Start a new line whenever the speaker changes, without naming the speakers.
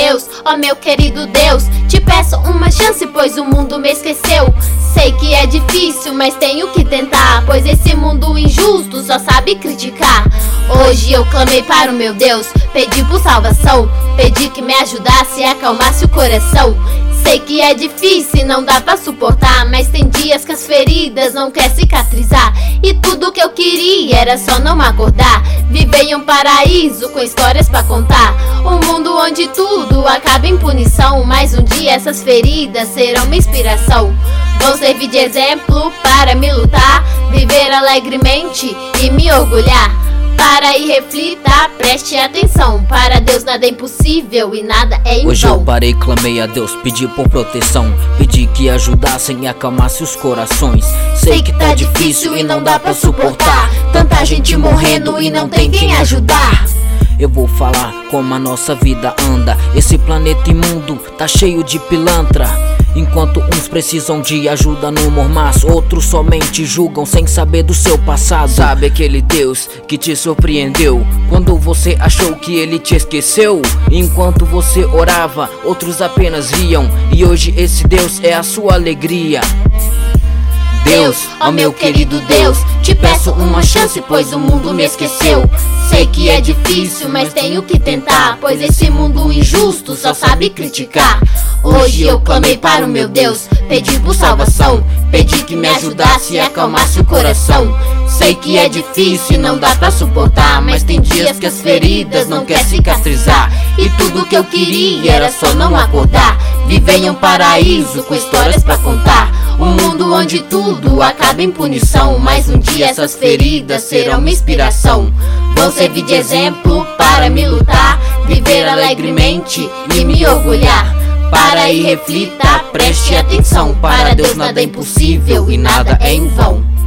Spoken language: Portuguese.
Deus, ó meu querido Deus, te peço uma chance, pois o mundo me esqueceu. Sei que é difícil, mas tenho que tentar, pois esse mundo injusto só sabe criticar. Hoje eu clamei para o meu Deus, pedi por salvação, pedi que me ajudasse e acalmasse o coração. Sei que é difícil e não dá pra suportar, mas tem dias que as feridas não quer cicatrizar. E tudo que eu queria era só não acordar, viver em um paraíso com histórias pra contar. Um mundo onde tudo acaba em punição, mas um dia essas feridas serão uma inspiração. Vão servir de exemplo para me lutar, viver alegremente e me orgulhar. Para e reflita, preste atenção, para Deus nada é impossível e nada é em vão.
Hoje eu parei, clamei a Deus, pedi por proteção, pedi que ajudassem e acalmasse os corações.
Sei que tá difícil e não dá pra suportar, tanta gente morrendo e não tem quem ajudar.
Eu vou falar como a nossa vida anda, esse planeta imundo tá cheio de pilantra. Enquanto uns precisam de ajuda no mormaço, outros somente julgam sem saber do seu passado. Sabe aquele Deus que te surpreendeu quando você achou que ele te esqueceu? Enquanto você orava, outros apenas riam, e hoje esse Deus é a sua alegria.
Deus, ó meu querido Deus, te peço uma chance, pois o mundo me esqueceu. Sei que é difícil, mas tenho que tentar, pois esse mundo injusto só sabe criticar. Hoje eu clamei para o meu Deus, pedi por salvação, pedi que me ajudasse e acalmasse o coração. Sei que é difícil e não dá pra suportar, mas tem dias que as feridas não quer cicatrizar. E tudo que eu queria era só não acordar, viver em um paraíso com histórias pra contar. Um mundo onde tudo acaba em punição, mas um dia essas feridas serão uma inspiração. Vão servir de exemplo para me lutar, viver alegremente e me orgulhar. Para e reflita, preste atenção, para Deus nada é impossível e nada é em vão.